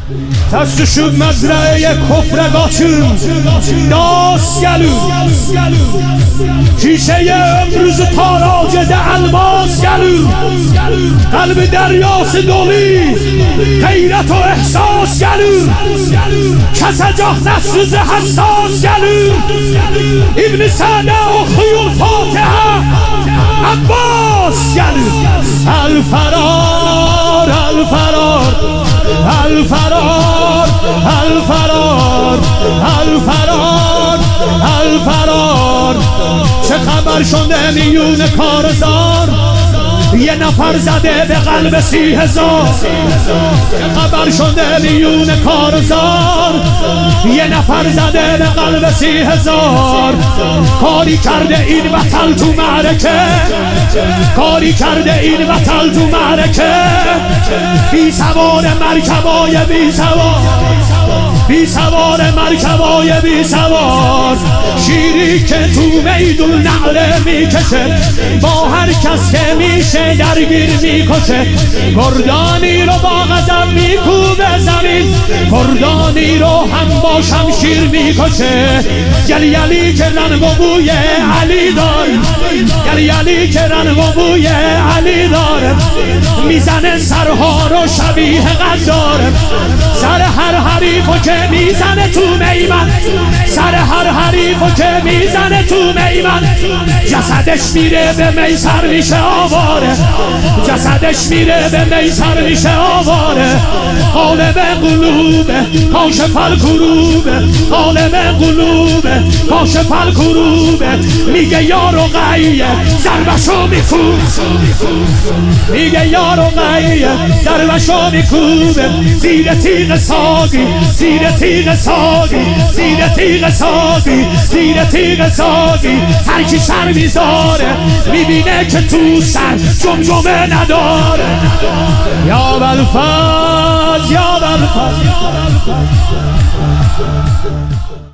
تسشد مزرعه کفر قاچم داست گلو شیشه امروز تاراج ده الماس گلو قلب دریاس دولی غیرت و احساس گلو کس جاه نسوز حساس گلو ابن سعده و خیول فاتحه عباس گلو الفرار الفرار الفرار الفرار الفرار الفرار چه خبر شده میون کارزار یه نفر زده به قلب 30,000 چه خبر شده میون کارزار یه نفر زده به قلب 30,000 کاری کرده این بطل تو معرکه کاری کرده این بطل تو معرکه بی سوار مرکبای بی سوار بی سوار مرکبای بی سوار شیری که تو میدون نعله میکشه با هر کس که میشه درگیر میکشه گردانی رو با غضب میکوبه زمین گردانی رو هم با شمشیر میکشه گلیلی که رنگ و بوی علی دار گلیلی که رنگ و بوی علی داره میزنه سرها رو شبیه قدار سر هر حریفو که میزنه تو میمن سر هر حریفو که میزنه تو میمن جسدش میره به میسر میشه آواره جسدش میره به میسر میشه آواره قالب قلوبه کاشف الکروبه قالب قلوبه کاشف الکروبه میگه یارو قیه ضربشو میکوب میگه یارو قیه ضربشو میکوبه زیر تیغ ساقی زیر تیغ ساقی زیر تیغ ساقی زیر تیغ ساقی هر کی سر میذاره میبینه که تو سر جمجمه نداره یا بالفاز یا بالفاز